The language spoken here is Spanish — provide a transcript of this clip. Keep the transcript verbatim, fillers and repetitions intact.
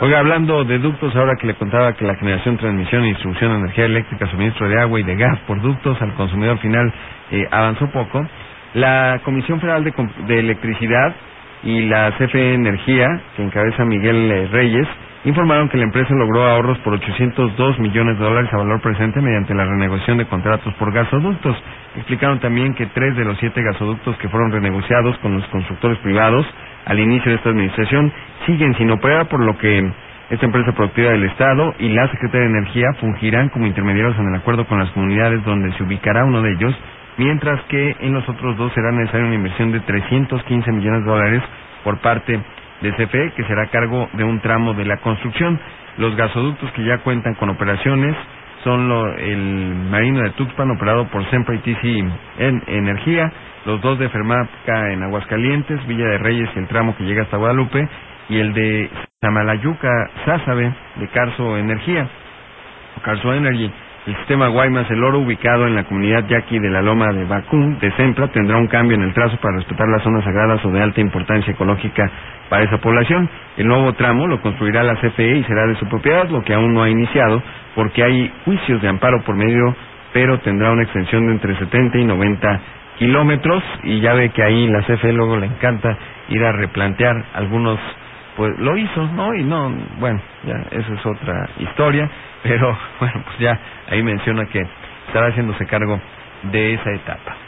Oiga, hablando de ductos, ahora que le contaba que la generación, transmisión e distribución de energía eléctrica, suministro de agua y de gas por ductos al consumidor final eh, avanzó poco, la Comisión Federal de, de Electricidad y la C F E Energía, que encabeza Miguel eh, Reyes, informaron que la empresa logró ahorros por ochocientos dos millones de dólares a valor presente mediante la renegociación de contratos por gasoductos. Explicaron también que tres de los siete gasoductos que fueron renegociados con los constructores privados al inicio de esta administración siguen sin operar, por lo que esta empresa productiva del Estado y la Secretaría de Energía fungirán como intermediarios en el acuerdo con las comunidades donde se ubicará uno de ellos, mientras que en los otros dos será necesaria una inversión de trescientos quince millones de dólares por parte de C F E, que será a cargo de un tramo de la construcción. Los gasoductos que ya cuentan con operaciones son lo, el marino de Tuxpan, operado por Sempra y T C en Energía, los dos de Fermaca en Aguascalientes, Villa de Reyes y el tramo que llega hasta Guadalupe, y el de Samalayuca, Sázabe, de Carso Energía, Carso Energy. El sistema Guaymas El Oro, ubicado en la comunidad yaqui de la Loma de Bacún, de Sempra, tendrá un cambio en el trazo para respetar las zonas sagradas o de alta importancia ecológica para esa población. El nuevo tramo lo construirá la C F E y será de su propiedad, lo que aún no ha iniciado, porque hay juicios de amparo por medio, pero tendrá una extensión de entre setenta y noventa kilómetros, y ya ve que ahí la C F E luego le encanta ir a replantear algunos, pues lo hizo, ¿no? Y no, bueno, ya, esa es otra historia, pero bueno, pues ya ahí menciona que estará haciéndose cargo de esa etapa.